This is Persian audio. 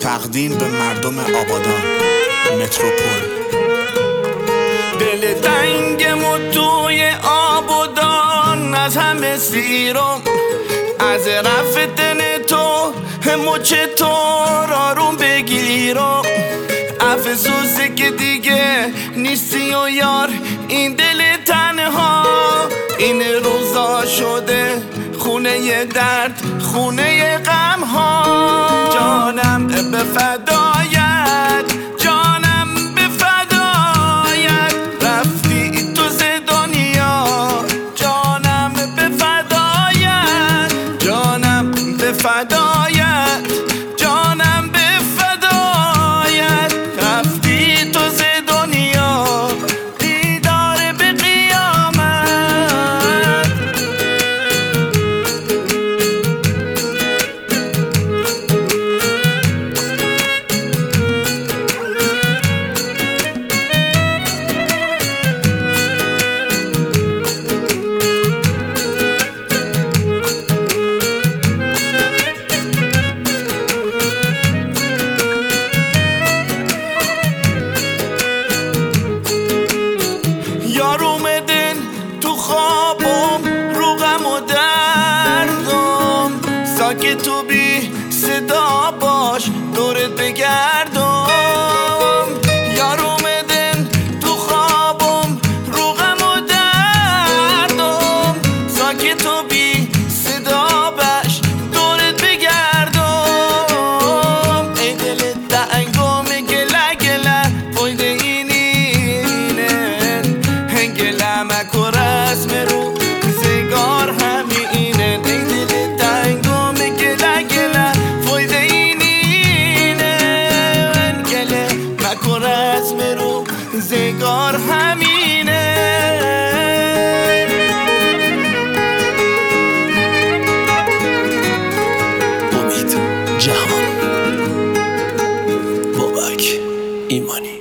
تقدیم به مردم آبادان متروپول. دل تنگم توی آبادان از همه سیرم، از رفتن تو مچ تو آروم بگیرم. افسوسه که دیگه نیستی و یار این دل تنها، این روزا شده خونه درد، خونه غم ها. جانم به فدایت، جانم به فدایت، رفتی تو ز دنیا. جانم به فدایت، جانم به فدایت، جانم به فدایت، رفتی تو ز دنیا. دیدار به قیامت. یار اومدن تو خوابم رو غم و دردم، ساکت تو بی صدا باش دورت بگردم. یار اومدن تو خوابم رو غم و دردم، ساکت تو بی صدا باش دورت بگردم. ای دل تنگم گله گله فایده مکو رسم رو زگار همینه. ای دل تنگم گله گله فایده اینه، گله مکو رسم رو زگار همینه. امید جهان، بابک ایمانی.